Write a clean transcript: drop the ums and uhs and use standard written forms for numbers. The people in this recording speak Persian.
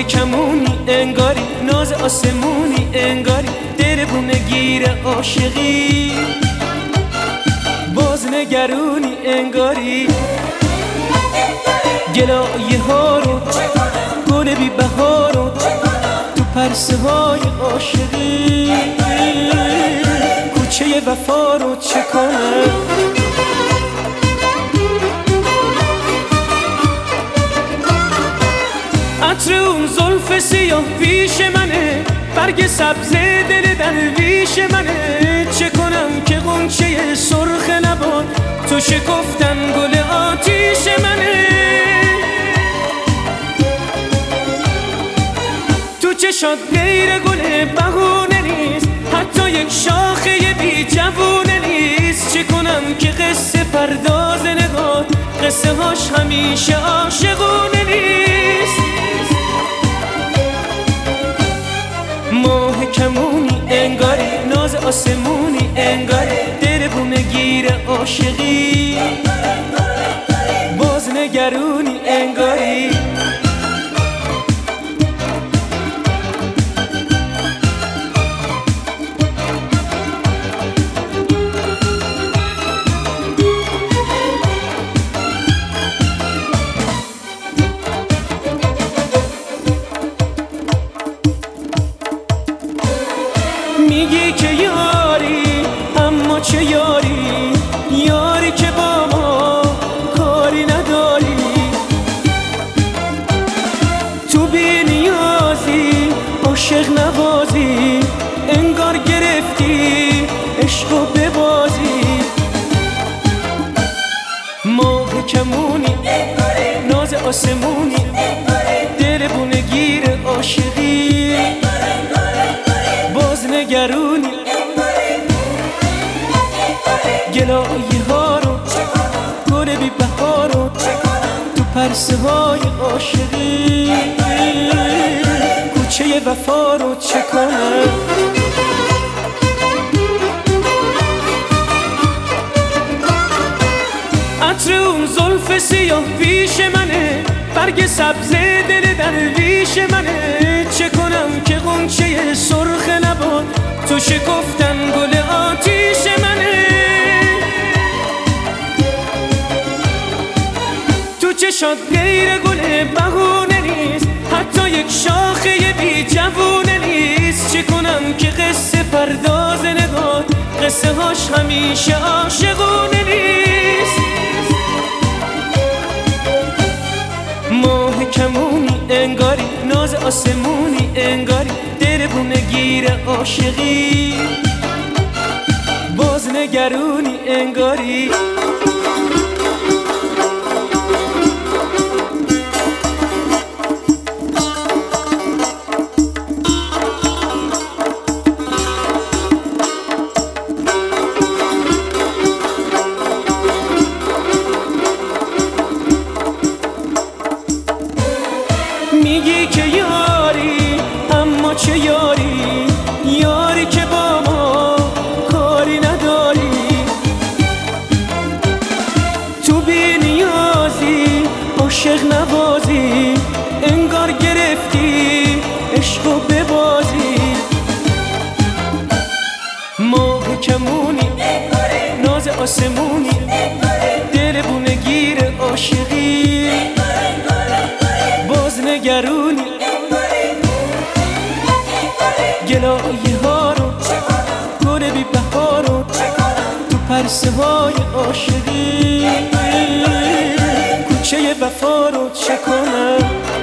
کمونی انگاری، ناز آسمونی انگاری، دلبونه گیر عاشقی، باز نگرونی انگاری. گلایه ها رو گل بی بهارو تو پرسه های عاشقی، کوچه وفا رو چه کنم؟ عطر اون زلف سیاه پیش منه، برگ سبز دل درویش منه. چه کنم که غنچه سرخ لبات تو شکفتن گل آتیش منه. تو چشات غیر گل بهونه نیست، حتی یک شاخه بی جوونه نیست. چه کنم که قصه پرداز نگات قصه هاش همیشه عاشقونه نیست. ماه کمونی انگاری، ناز آسمونی انگاری، دلبونه گیر عاشقی، باز نگرونی انگاری. میگی که یاری، اما چه یاری؟ یاری که با ما کاری نداری. تو بی نیازی، عاشق نوازی، انگار گرفتی عشقو ببازی. ماه کمونی ناز آسمونی، دلبونه گیر عاشقی، باز نگرونی. گلایه ها رو گل بی بهارو تو پرسه های عاشقی، کوچه وفا رو چه کنم؟ عطر اون زلف سیاه پیش منه، برگ سبز دل درویش منه. چه کنم که غنچه سرخ لبات تو شکفتن گل آتیش منه. تو چشات غیر گل بهونه نیست، حتی یک شاخه بی جوونه نیست. چه کنم که قصه پرداز نگات قصه هاش همیشه عاشقونه نیست. ماه کمونی انگاری، ناز آسمونی انگاری، دلبونه گیر عاشقی، باز نگرونی انگاری. میگی که یاری، اما چه یاری؟ یاری که با ما کاری نداری. تو بی نیازی، عاشق نوازی، انگار گرفتی عشقو ببازی. ماه کمونی ناز آسمونی، دلبونه گیر عاشقی، باز نگرونی. گلایه ها رو گل بی بهارو تو پرسه های عاشقی، کوچه وفا رو چه کنم؟